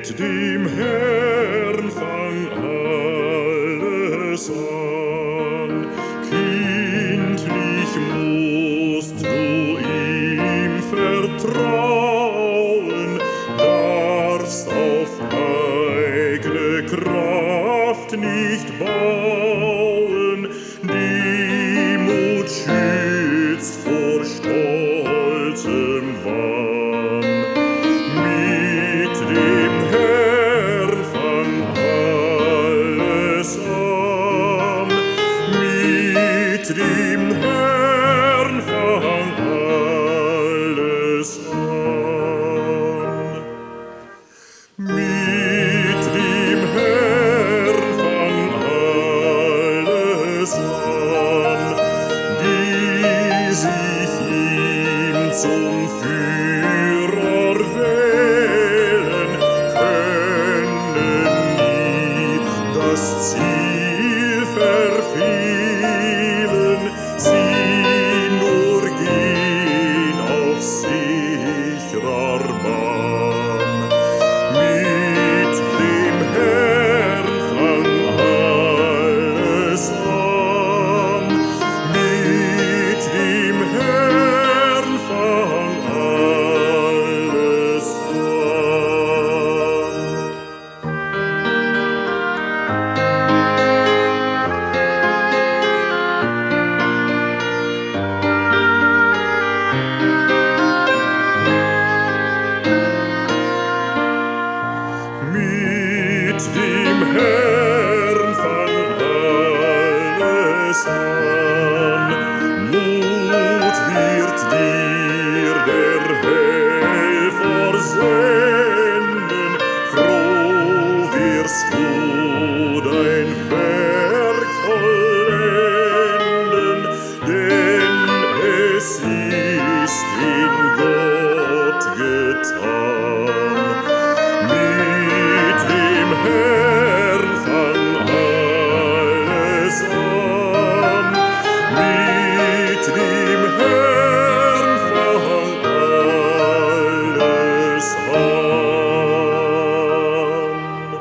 Mit dem Herrn fang alles an. Kindlich musst du ihm vertrauen, darfst auf eigne Kraft nicht bauen. Die Mut schützt vor stolzem Wahn. Mit dem Herrn fang alles an. Mit dem Herrn fang alles an. Mit dem Herrn fang alles an, die sich ihm zum Führer wählen, können nie das Ziel verfehlen, sie nur gehen auf sicherer Bahn. Mit dem Herrn fang alles an. Mit dem Herrn fang alles an. Mit dem Herrn fang alles an. Mut wird dir der Helfer senden, froh wirst du dein Werk vollenden, denn es ist in Gott getan. Mit dem Herrn fang alles an. Mit dem Herrn fang alles an.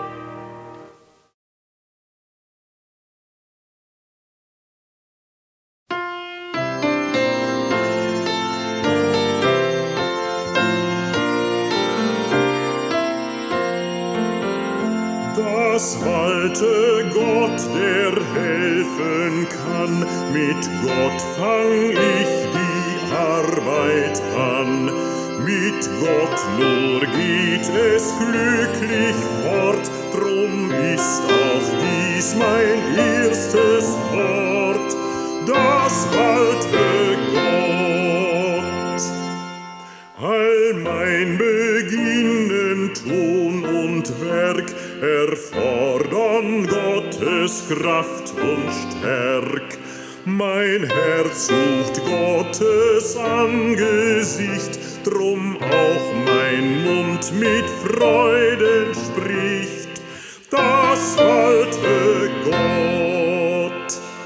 Das walte Gott, der helfen kann. Mit Gott fang ich die Arbeit an. Mit Gott nur geht es glücklich fort. Drum ist auch dies mein erstes Wort. Das walte Gott. All mein Beginnen, Tun und Werk erfordern Gottes Kraft und Stärk. Mein Herz sucht Gottes Angesicht, drum auch mein Mund mit Freuden spricht. Das walte Gott.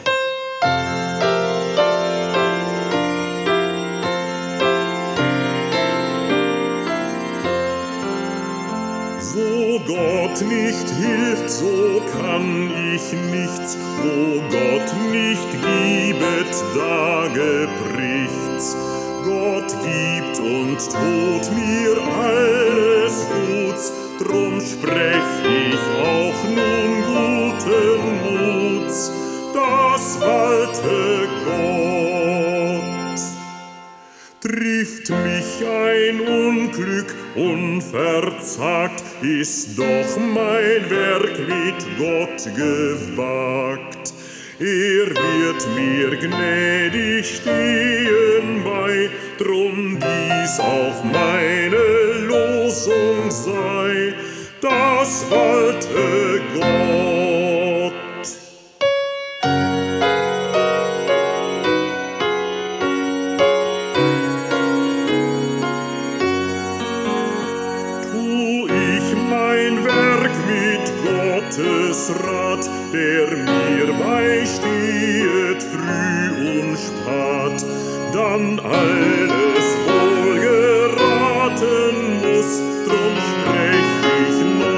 Wo Gott nicht hilft, so kann ich nichts. Wo Gott nicht gibet, da gebricht's. Gott gibt und tut mir alles Guts, drum sprech ich auch nun guten Muts. Das walte Gott. Trifft mich ein Unglück unverzagt, ist doch mein Werk mit Gott gewagt. Wird mir gnädig stehen bei, drum dies auch meine Losung sei. Das walte Gott. Gottes Rat, der mir beistehet früh und spat, dann alles wohl geraten muss, drum sprech ich noch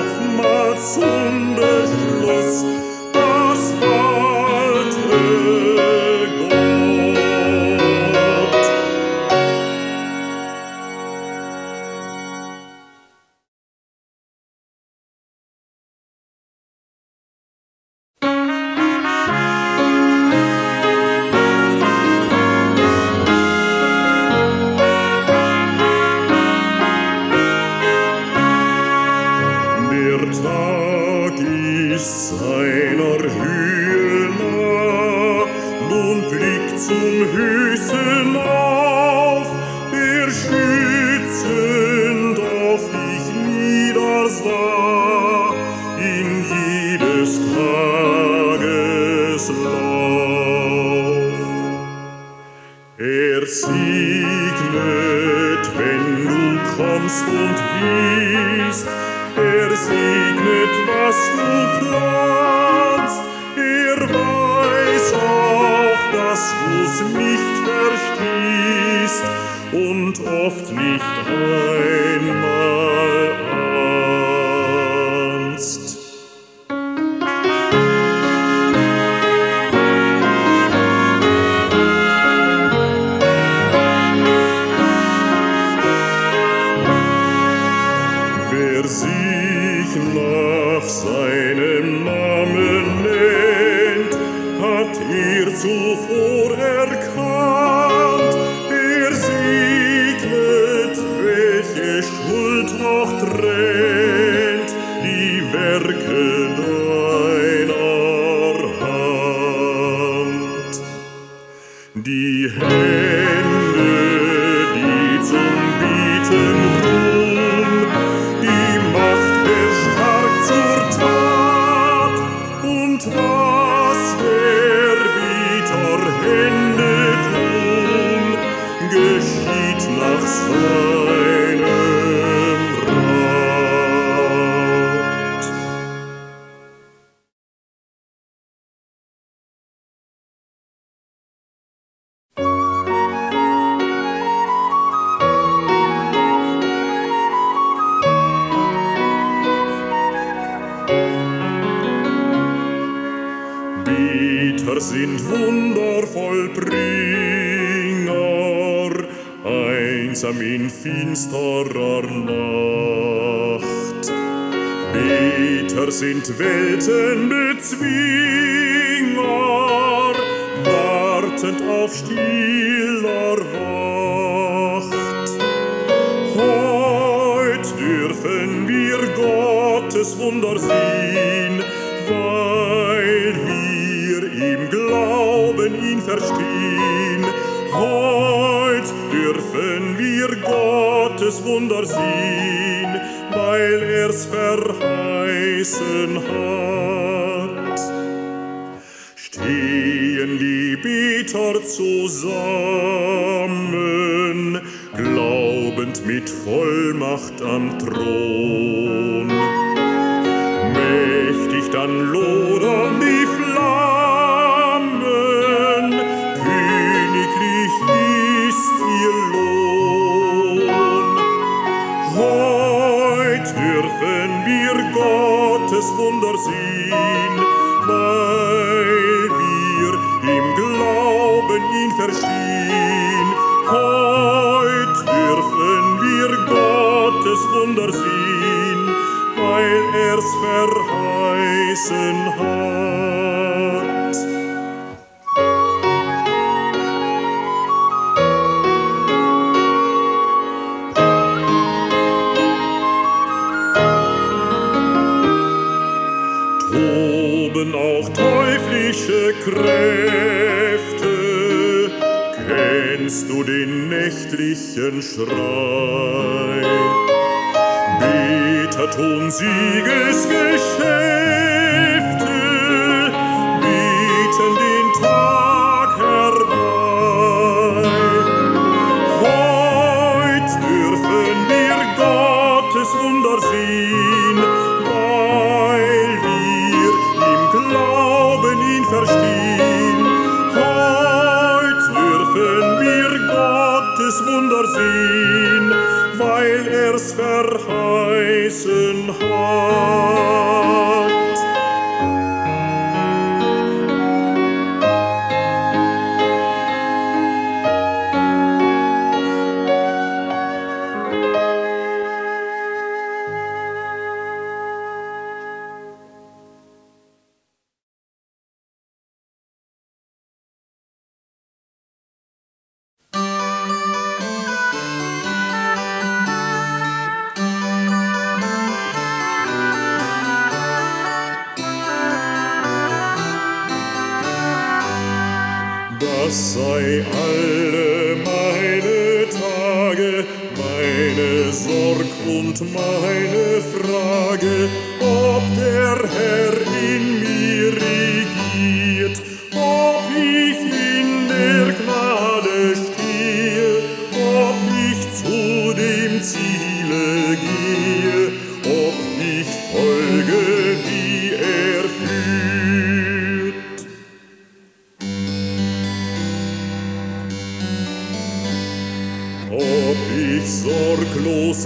segnet, was du planst. Er weiß auch, dass du's nicht verstehst und oft nicht einmal ahnst. Wer sich nach seinem Namen nennt, hat zuvor erkannt. Er segnet, welche Schuld noch trennt, die Werke deiner Hand. Die Hände, die zum Bieten ruhen, die Macht erstarkt zur Tat. Und was der Bieter Hände tun, geschieht nach seinem Rat. Beter sind Wundervollbringer, einsam in finsterer Nacht. Beter sind Weltenbezwinger, wartend auf stiller Wacht. Heut dürfen wir Gottes Wunder sehen, weil wir im Glauben ihn verstehen. Heut dürfen wir Gottes Wunder sehen, weil er's verheißen hat. Stehen die Beter zusammen, glaubend mit Vollmacht am Thron. Mächtig dann lodern die Flammen, königlich ist ihr Lohn. Heut dürfen wir Gottes Wunder sehen, weil wir im Glauben ihn verstehen. Heut dürfen wir Gottes Wunder sehen, weil er's verheißen hat. Toben auch teuflische Kräfte, kennst du den nächtlichen Schrei? Beter tun Siegesgeschäfte, bieten den Tag herbei. Heut dürfen wir Gottes Wunder sehen, weil wir im Glauben ihn verstehen. Heut dürfen wir Gottes Wunder sehen, weil er's verheißen hat. Das sei alle meine Tage, meine Sorg und meine Frage, ob der Herr in mir regiert, ob ich in der Gnade stehe, ob ich zu dem Ziele gehe, ob ich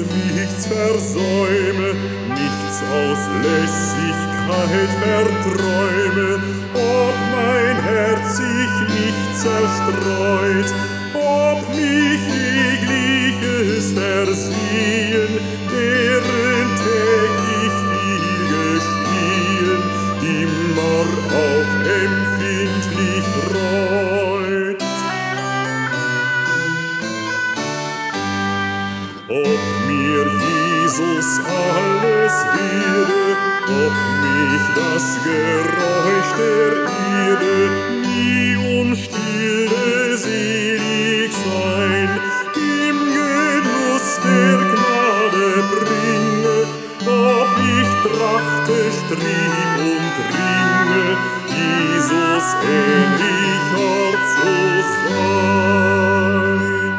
nichts versäume, nichts aus Lässigkeit verträume, ob mein Herz sich nicht zerstreut, ob mich jegliches Versehen, deren täglich viel gestehen, immer auch empfindlich reut. Ob mir Jesus alles wäre, ob mich das Geräusch der Erde nie umstille selig sein, im Genuss der Gnade bringe, ob ich trachte, streb und ringe, Jesus ähnlicher zu sein.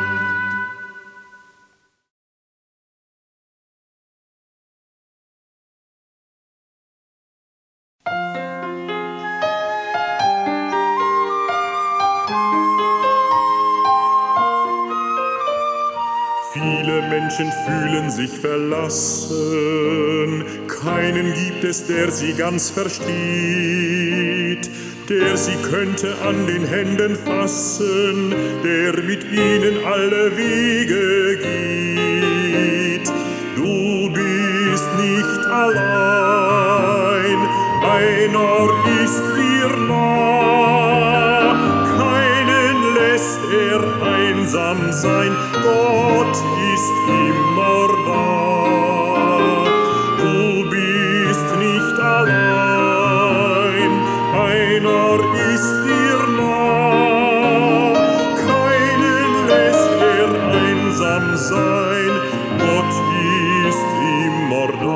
Viele Menschen fühlen sich verlassen, keinen gibt es, der sie ganz versteht, der sie könnte an den Händen fassen, der mit ihnen alle Wege geht. Du bist nicht allein, einer ist dir nah, keinen lässt er einsam sein, Gott ist immer da. Du bist nicht allein, einer ist dir nah, keinen lässt er einsam sein, Gott ist immer da.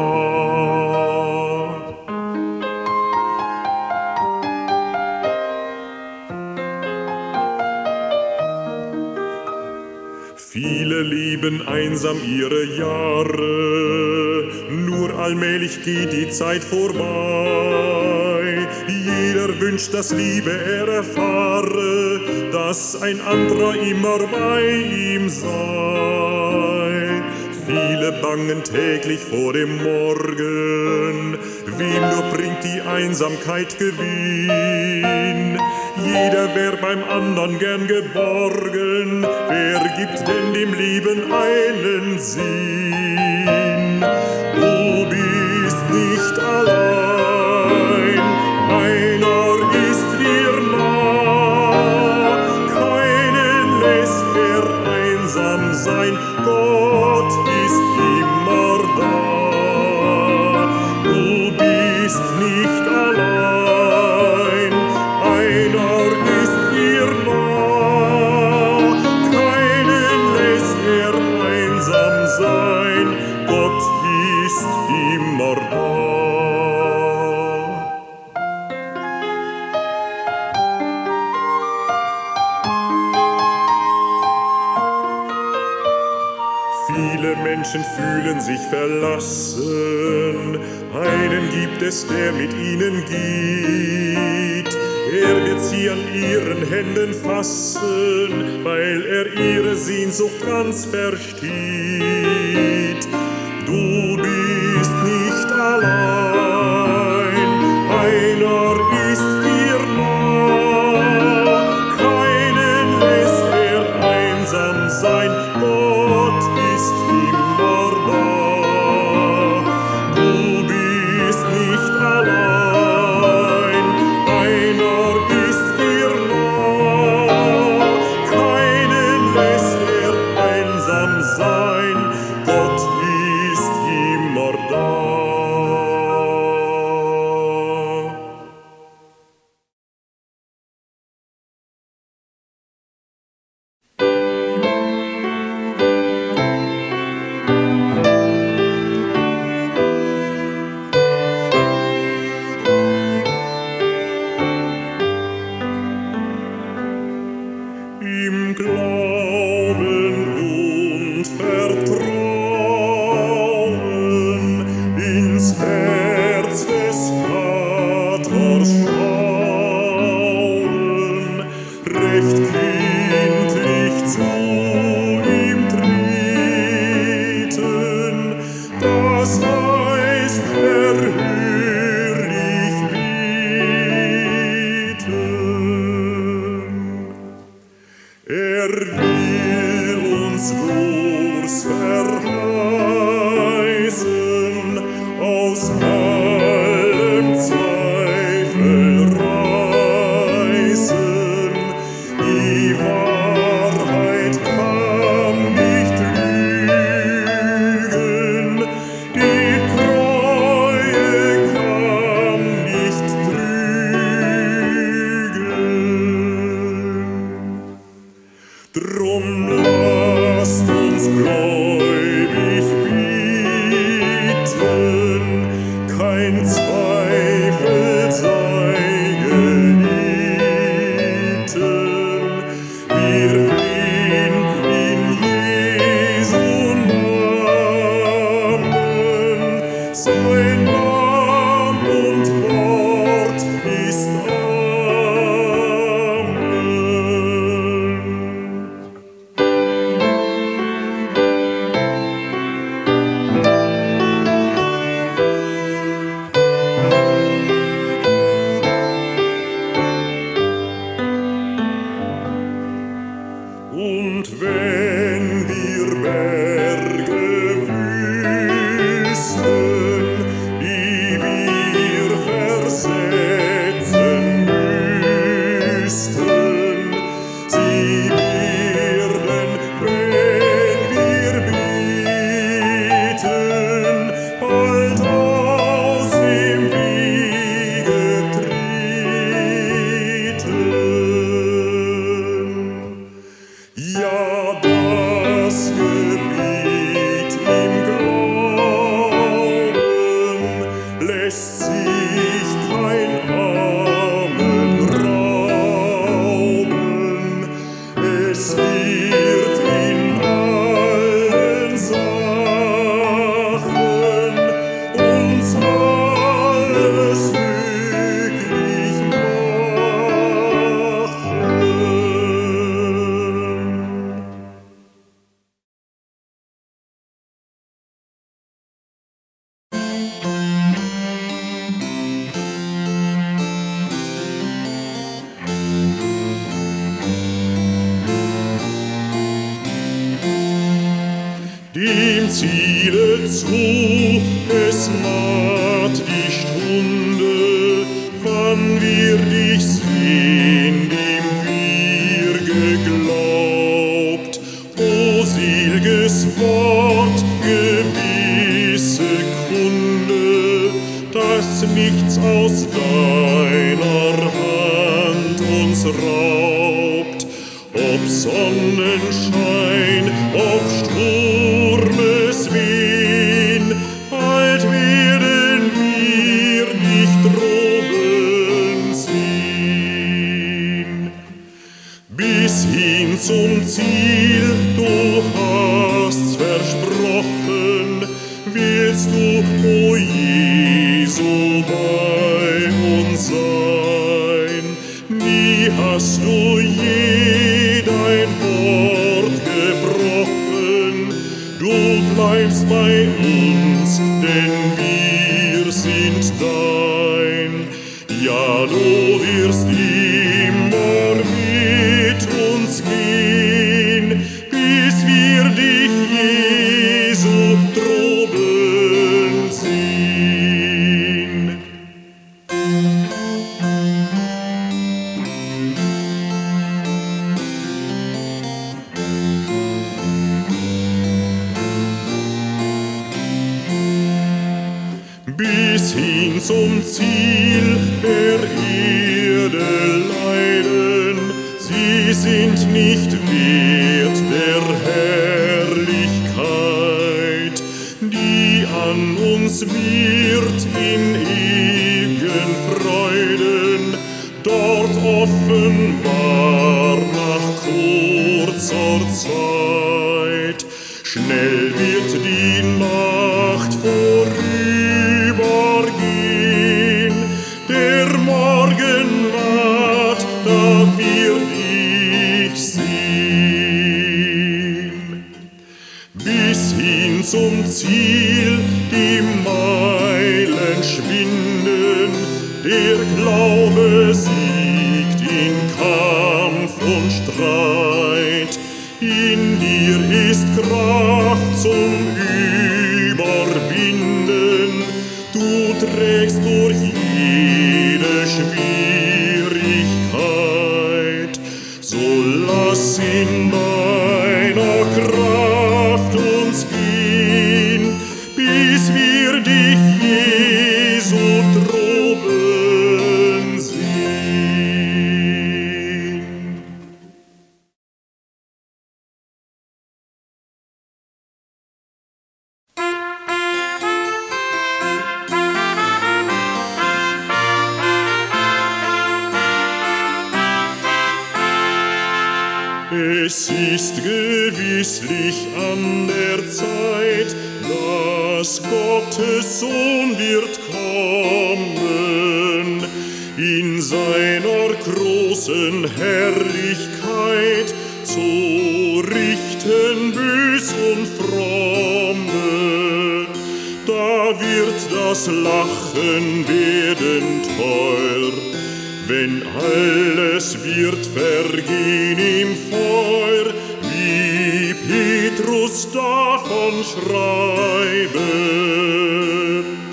Viele leben einsam ihre Jahre, nur allmählich geht die Zeit vorbei. Jeder wünscht, dass Liebe er erfahre, dass ein anderer immer bei ihm sei. Viele bangen täglich vor dem Morgen, wem nur bringt die Einsamkeit Gewinn. Jeder wär beim andern gern geborgen, wer gibt denn dem Leben einen Sinn? Du bist nicht allein, einer ist dir nah, keinen lässt er einsam sein, Gott ist immer da. Du bist nicht allein, einer ist dir nah, keinen lässt er einsam sein, Gott ist immer da. Viele Menschen fühlen sich verlassen, einen gibt es, der mit ihnen geht. Er wird sie an ihren Händen fassen, weil er ihre Sehnsucht ganz versteht. Du bist nicht allein, einer ist dir nah, keinen lässt er einsam sein, Gott ist immer da. Du bist nicht allein, einer ist dir nah, keinen lässt er einsam sein, Gott ist immer da. Im Glauben und Vertrauen ins Herz des Vaters schauen, recht kindlich zu ihm treten. aus allem Zweifel reißen. Die Wahrheit kann nicht lügen, die Treue kann nicht trügen. Drum lasst uns gläubig bieten, kein Zweifel sei gelitten. Wir flehen in Jesu Namen, sein Name und Wort ist Und wenn wir Berge wüsten, die wir versetzen müssten, sie werden, wenn wir beten, bald aus dem Wege treten. Ja, das Gebiet im Glauben lässt sich kein Amen rauben. Es wird in allen Sachen uns alles möglich machen. Dem Ziele zu, es naht die Stunde, wann wir dich sehen, dem wir geglaubt. O sel'ges Wort, gewisse Kunde, dass nichts aus deiner Hand uns raubt. Ob Sonnenschein, ob Sturmeswehen, bald werden wir dich droben sehen. Bis hin zum Ziel, du hast's versprochen, willst du, o Jesu, bei uns sein. Nie hast du je dein Wort gebrochen, du bleibst bei uns, denn wir sind dein. Ja, du wirst immer mit uns gehen, bis wir dich, Jesu, droben sehen. Bis hin zum Ziel der Erde leiden, sie sind nicht wert der Herrlichkeit, die an uns wird in ewigen Freuden, dort offenbar nach kurzer Zeit. Schnell wird die Nacht vorübergehen, der Morgen naht, da wir dich sehen. Bis hin zum Ziel die Meilen schwinden, der Glaube siegt in Kampf und Streit, in trägst durch jede Schwierigkeit. So lass in deiner Kraft uns gehen, bis wir dich, Jesu, droben sehen. Es ist gewisslich an der Zeit, dass Gottes Sohn wird kommen, in seiner großen Herrlichkeit zu richten Bös und Fromme. Da wird das Lachen werden teuer, wenn alles wird vergehen im Feuer, wie Petrus davon schreibt.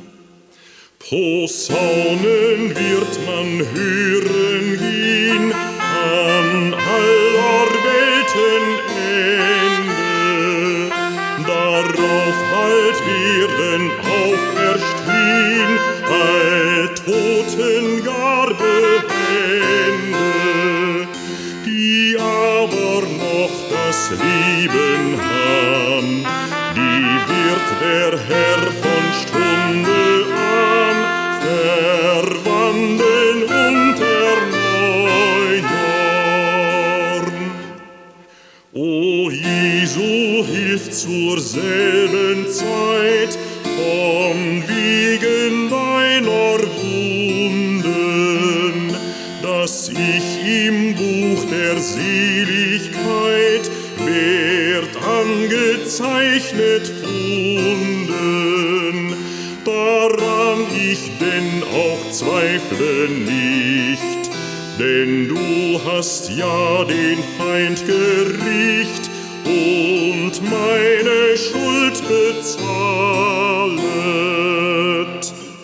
Posaunen wird man hören gehen an aller Welten Ende. Darauf bald werden auferstehen all Toten gar behende, die aber noch das Leben haben, die wird der Herr von Stunde an verwandeln und erneuern. O Jesu, hilf zur selben Zeit von wegen deiner Wunden, dass ich im Buch der Seligkeit werd angezeichnet funden. Daran ich denn auch zweifle nicht, denn du hast ja den Feind gericht und meine Schuld bezahlet.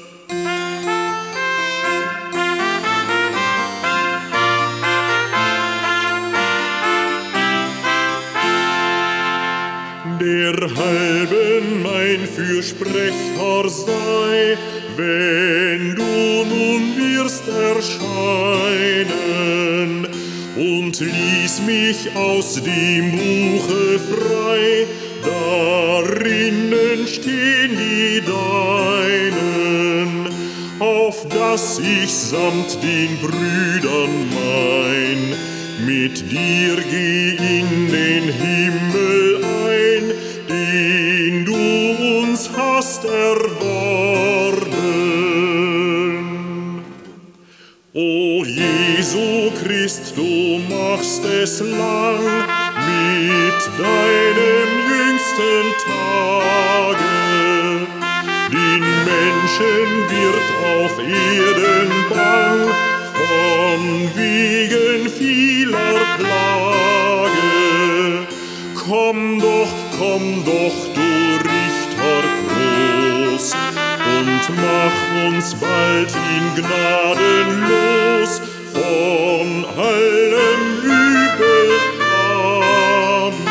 Derhalben mein Fürsprecher sei, wenn du nun wirst erscheinen, und lies mich aus dem Buche frei, darinnen stehen die Deinen, auf dass ich samt den Brüdern mein mit dir geh in den Himmel ein, den du uns hast erworben. O Jesu Christ, du machst es lang mit deinem jüngsten Tage. Den Menschen wird auf Erden bang von wegen vieler Plage. Komm doch, du Richter groß, und mach uns bald in Gnaden los von allem Übel. Amen.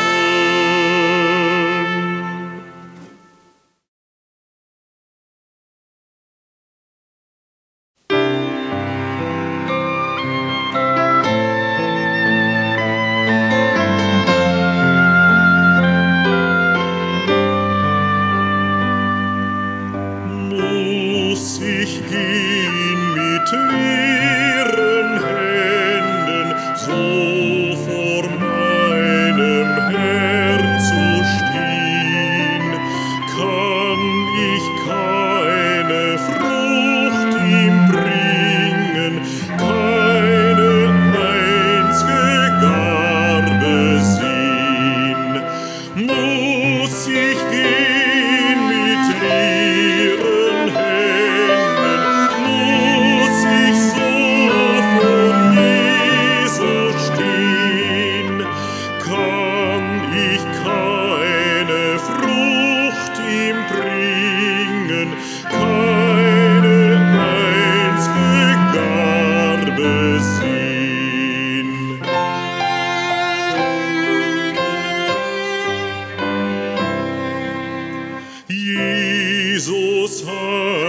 Frucht ihm bringen,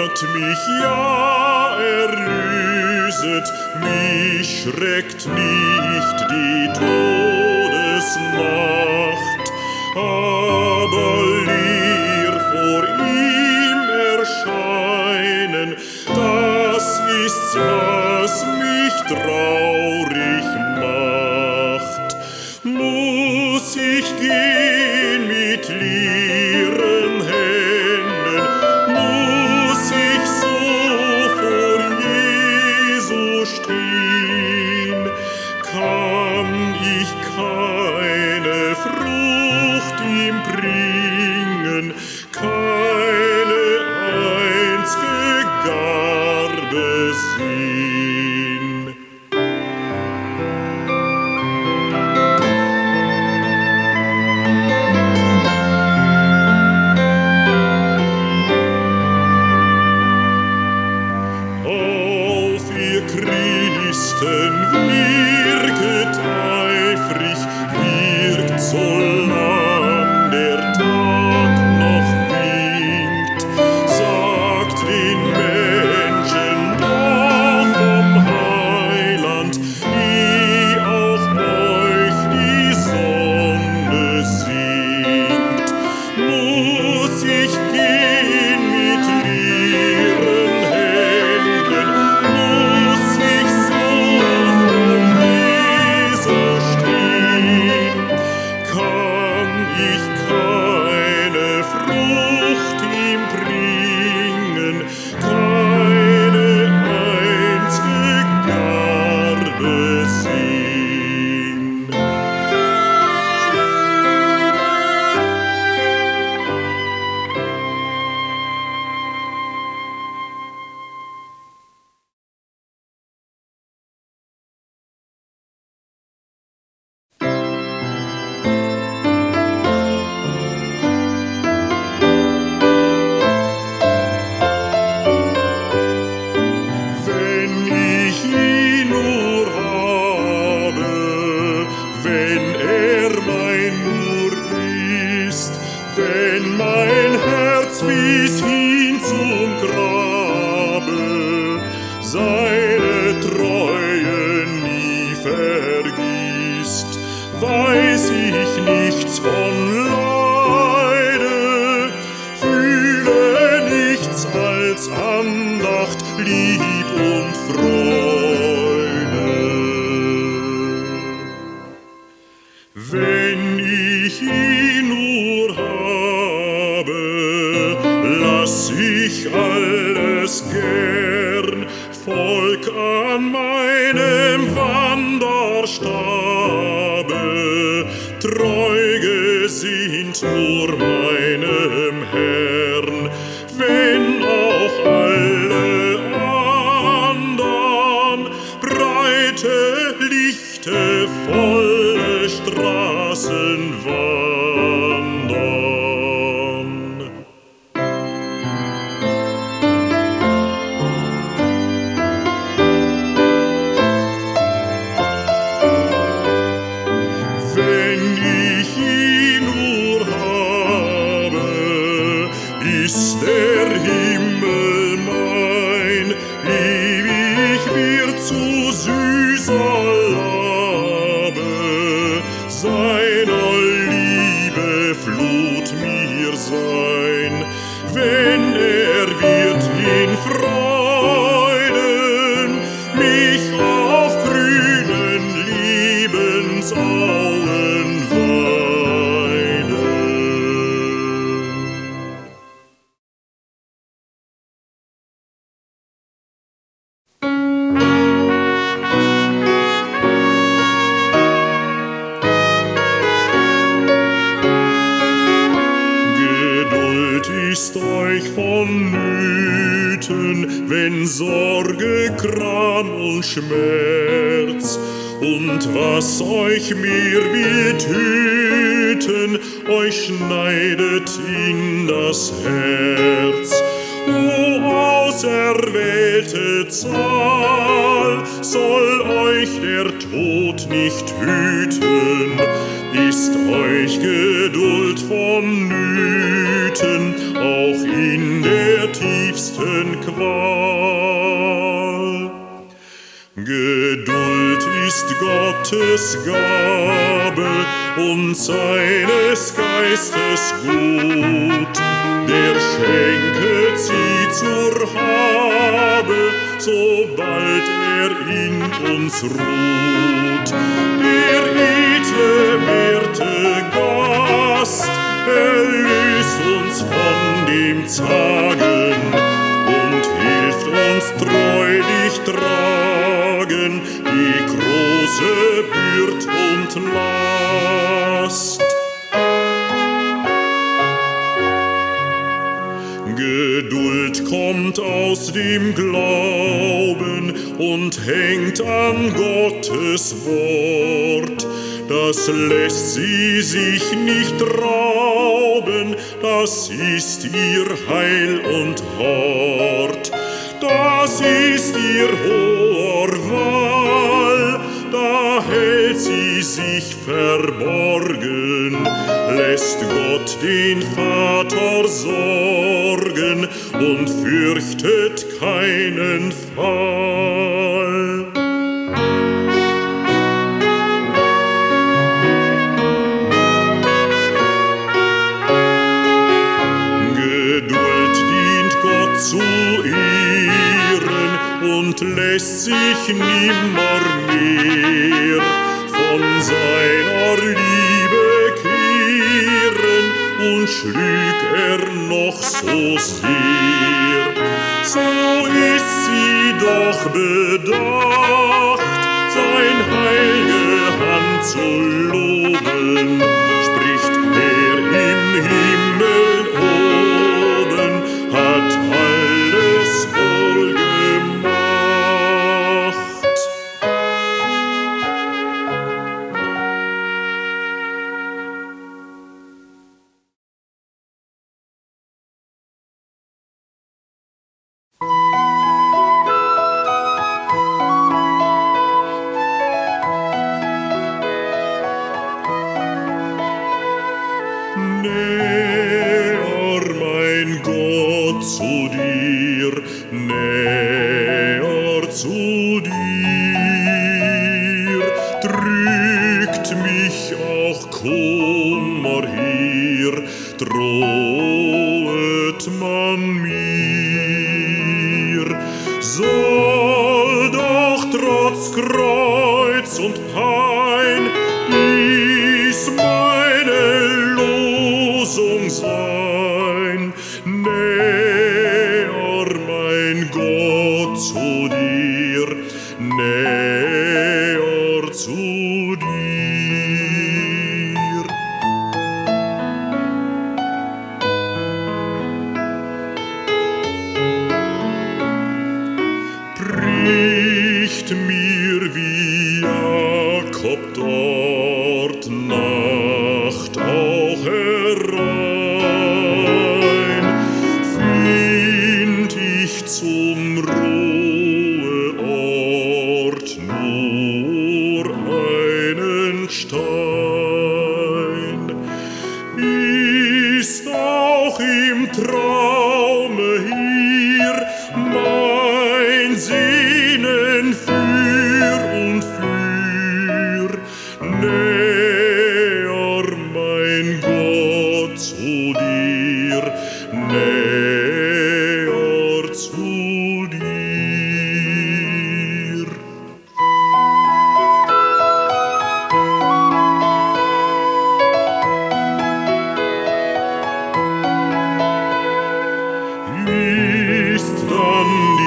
hat mich ja erlöset, mich schreckt nicht die Todesmacht, aber leer vor ihm erscheinen, das ist's, was mich traurig macht. Muss ich gehen mit leeren Händen, muss ich so vor Jesu stehen, kann ich keine Frucht ihm bringen, keine einzige Garbe sehen. Auf ihr Christen, wirket eifrig, wirkt solang der Tag noch winkt, sagt den Menschen doch vom Heiland, wie auch euch die Sonne singt. Muss ich gehen mit leeren Händen, muss ich so vor Jesus stehen, kann ich keine Frucht ihm bringen, keine einzige Garbe sehen. Wenn ich ihn nur habe, wenn mein nur ist, wenn mein Herz bis hin zum Grabe seine Treue nie vergisst, weiß ich nichts von Leide, fühle nichts als Andacht, Lieb und Freude. Wenn ich ihn nur habe, lass ich alles gern, folg an meinem Wanderstabe, treu gesinnt nur meinem Herrn, wenn auch alle andern breite, lichte, volle Straßen wandern. Wenn ich ihn nur habe, ist der Himmel mein, ewig wird zu süßer Labe seiner Liebe Flut mir sein, wenn wird in Freuden mich auf grünen Lebensauen weiden. Geduld ist euch vonnöten, wenn Sorge, Gram und Schmerz, und was euch mehr will töten, euch schneidet in das Herz. O auserwählte Zahl, soll euch der Tod nicht hüten, ist euch Geduld vonnöten, auch in der tiefsten größten Qual. Geduld ist Gottes Gabe und seines Geistes Gut. Der schenket sie zur Habe, sobald in uns ruht. Der edle, werte Gast erlöst uns von dem Zagen und hilft uns treulich tragen die große Bürd und Last. Geduld kommt aus dem Glauben und hängt an Gottes Wort. Das lässt sie sich nicht rauben, das ist ihr Heil und Hort. Das ist ihr hoher Wahl, da hält sie sich verborgen, lässt Gott den Vater sorgen und fürchtet keinen Fall. Geduld dient Gott zu ehren und lässt sich nimmermehr von seiner Liebe kehren und schlüg noch so sehr. So ist sie doch bedacht, sein heilge Hand zu loben, spricht er im Himmel oben, hat alles wohl gemacht. Näher, mein Gott, zu dir, näher zu dir, drückt mich auch Kummer hier, drohet man mir, soll doch trotz Kreuz und Pein dies meine Losung sein. Näher, mein Gott, zu dir, näher zu dir. Bricht mir wie Jakob dort Nacht auch herein, find ich zum Ruheort nur einen Stein. Ist auch im Traume hier mein Sehnen für und für, näher, mein Gott, zu dir, näher zu dir. Ist dann